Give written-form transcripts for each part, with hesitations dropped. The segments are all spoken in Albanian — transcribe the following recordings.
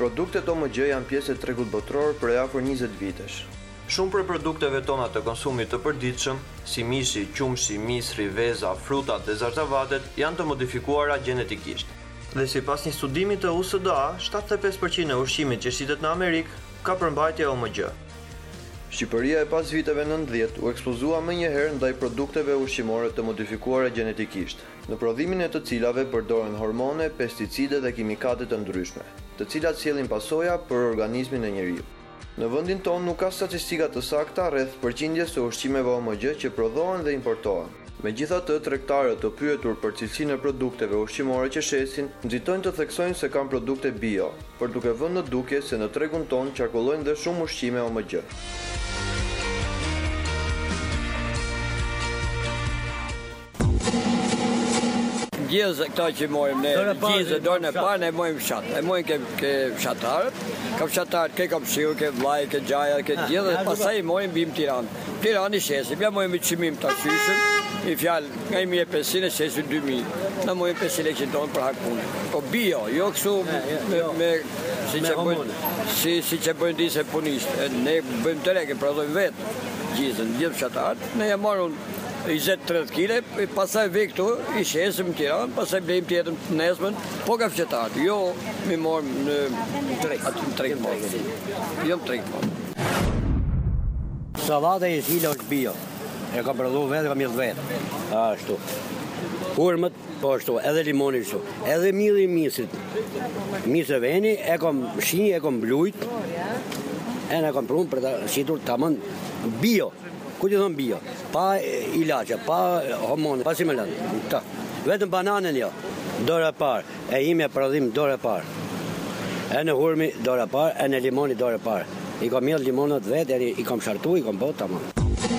Produktet OMG janë pjesë e tregut botror për afër 20 vitesh. Shumë prej produkteve tona të konsumit të përditshëm, si mishi, qumshi, misri, veza, frutat dhe zarzavatet, janë të modifikuara gjenetikisht. Dhe sipas një studimi të USDA, 75% e ushqimit që shitet në Amerikë ka përmbajtje OMG. Shqipëria e pas viteve 90 u ekspozua më njëherë ndaj produkteve ushqimore të modifikuara gjenetikisht, në prodhimin e të cilave përdoren hormone, pesticide dhe kimikate të ndryshme, të cilat sjellin pasoja për organizmin e njeriu. Në vendin tonë nuk ka statistika të sakta rreth përqindjes së ushqimeve OMG që prodhohen dhe importohen. Megjithatë, tregtarët të pyetur për cilësinë e produkteve ushqimore që shesin, nxitojnë të theksojnë se kanë produkte bio, por duke vënë në dukje se në tregun tonë qarkullojnë dhe shumë ushqime OMG. Gjithë këta që mojmë ne, gjithë dorën e parë ne mojmë fshat. E mojmë ke fshatarët, ka fshatarët, ke kapshiu, ke vllaj, ke gjaja, ke gjithë, pastaj mojmë bim Tiranë. Tiranë i shesim, ja mojmë çmim të qyshëm, i fjalë nga 1500 e shesim 2000. Na mojmë 500 tonë për hakun. Po bio, jo kështu me si që bëjnë disa punistë. Ne bëjmë të reke, prodhojmë vetë gjithë fshatarët, ne ja marrun 20-30 kg, pastaj ve këtu, i shesim në Tiranë, pastaj blejmë tjetër të nesmen, po ka fshatarët, jo mi morëm në treg morë. Jo në treg morë. Salata e cila është bio, e kam prodhu vetë, kam mjellë vetë, ashtu. Hurmët, po ashtu, edhe limoni ashtu, edhe milli i misit. Misë veni, e kam shinj, e kam blujt, e në kam prunë për të shitur të amën bio. Ku ti thon bio? Pa ilaçe, pa hormone, pa simulant. Vetëm bananën jo. Dora parë, e imja prodhim dora parë. E në hurmi dora parë, e në limoni dora parë. I kam mjell limonat vetë, i kam shartu, i kam bota tamam.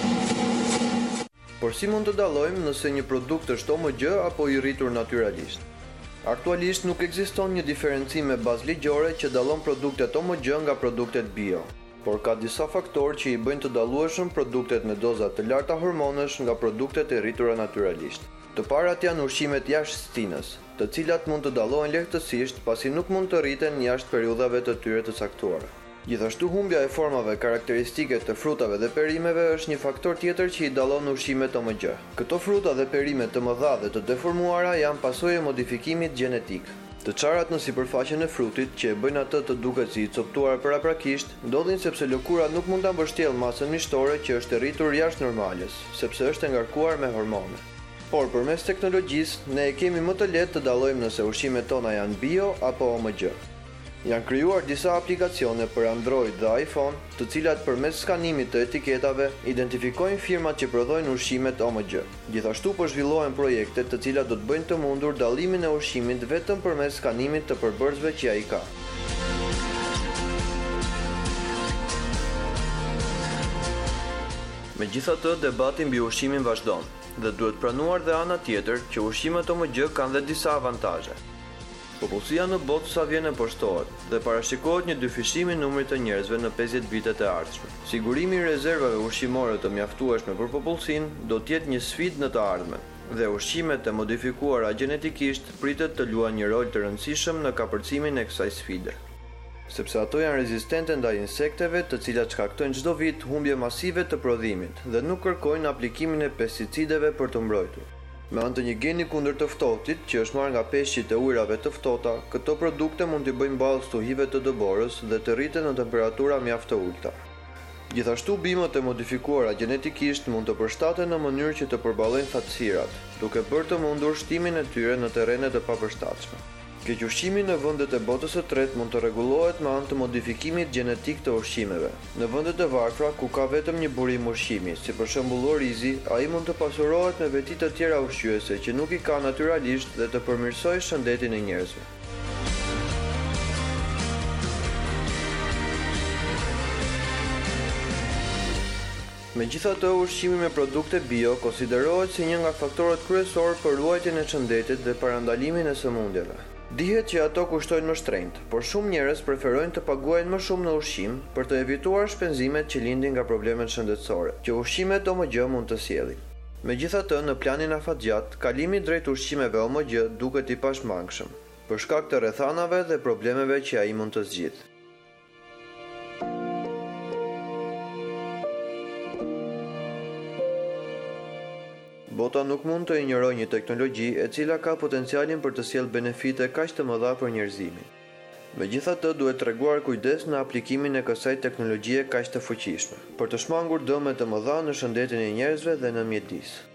Por si mund të dallojmë nëse një produkt është OMG apo i rritur natyralisht? Aktualisht nuk ekziston një diferencim me bazë ligjore që dallon produktet OMG nga produktet bio. Por ka disa faktorë që i bëjnë të dallueshëm produktet me doza të larta hormonesh nga produktet e rritura natyralisht. Të parat janë ushqimet jashtë stinës, të cilat mund të dallohen lehtësisht pasi nuk mund të rriten jashtë periudhave të tyre të caktuara. Gjithashtu humbja e formave karakteristike të frutave dhe perimeve është një faktor tjetër që i dallon ushqimet OMG. Këto fruta dhe perime të mëdha dhe të deformuara janë pasojë e modifikimit gjenetik. Të çarat në sipërfaqen e frutit, që e bëjnë atë të duket si i coptuar paraprakisht, ndodhin sepse lëkura nuk mund ta mbështjellë masën mishtore që është e rritur jashtë normales, sepse është e ngarkuar me hormone. Por përmes teknologjisë, ne e kemi më të lehtë të dallojmë nëse ushqimet tona janë bio apo OMG. Janë krijuar disa aplikacione për Android dhe iPhone, të cilat përmes skanimit të etiketave identifikojnë firmat që prodhojnë ushqimet OMG. Gjithashtu po zhvillohen projekte të cilat do të bëjnë të mundur dallimin e ushqimit vetëm përmes skanimit të përbërësve që ai ka. Megjithatë, debati mbi ushqimin vazhdon dhe duhet pranuar dhe ana tjetër që ushqimet OMG kanë dhe disa avantazhe. Popullsia në botë sa vjen e poshtohet dhe parashikohet një dyfishim i numrit të njerëzve në 50 vitet e ardhshme. Sigurimi i rezervave ushqimore të mjaftueshme për popullsinë do të jetë një sfidë në të ardhmen dhe ushqimet e modifikuara gjenetikisht pritet të luajnë një rol të rëndësishëm në kapërcimin e kësaj sfide. Sepse ato janë rezistente ndaj insekteve, të cilat shkaktojnë çdo vit humbje masive të prodhimit dhe nuk kërkojnë aplikimin e pesticideve për të mbrojtur. Me anë të një geni kundër të ftohtit, që është marrë nga peshqit e ujrave të ftohta, këto produkte mund t'i bëjnë ballë stuhive të dëborës dhe të rriten në temperatura mjaft të ulta. Gjithashtu bimët e modifikuara gjenetikisht mund të përshtaten në mënyrë që të përballojnë fatësirat, duke bërë të mundur shtimin e tyre në terrene të papërshtatshme. Kequshqimi në vendet e botës së tretë mund të rregullohet me anë të modifikimit gjenetik të ushqimeve. Në vendet e varfra ku ka vetëm një burim ushqimi, si për shembull orizi, ai mund të pasurohet me veti të tjera ushqyese që nuk i ka natyralisht dhe të përmirësojë shëndetin e njerëzve. Megjithatë, ushqimi me produkte bio konsiderohet si një nga faktorët kryesor për ruajtjen e shëndetit dhe parandalimin e sëmundjeve. Dihet që ato kushtojnë më shtrenjtë, por shumë njerëz preferojnë të paguajnë më shumë në ushqim për të evituar shpenzimet që lindin nga problemet shëndetësore, që ushqimet OMG mund të sjellin. Megjithatë, në planin afatgjat, kalimi drejt ushqimeve OMG duket i pashmangshëm. për shkak të rrethanave dhe problemeve që ai mund të zgjidhë. Bota nuk mund të injorojë një teknologji e cila ka potencialin për të sjellë benefite kaq të mëdha për njerëzimin. Megjithatë, duhet treguar kujdes në aplikimin e kësaj teknologjie kaq të fuqishme, për të shmangur dëme të mëdha në shëndetin e njerëzve dhe në mjedis.